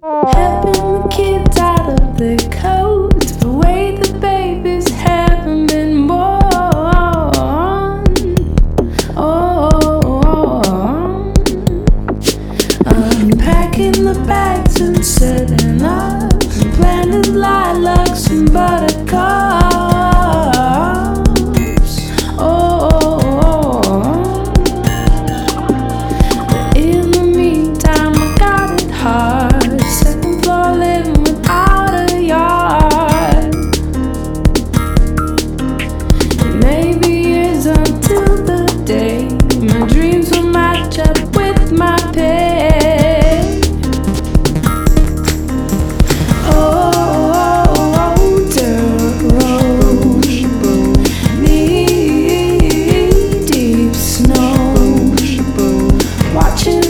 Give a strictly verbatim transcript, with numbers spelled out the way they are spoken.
Helping the kids out of their coats, the way the babies haven't been born. Oh, unpacking the bags and setting up planted lilacs and buttercups.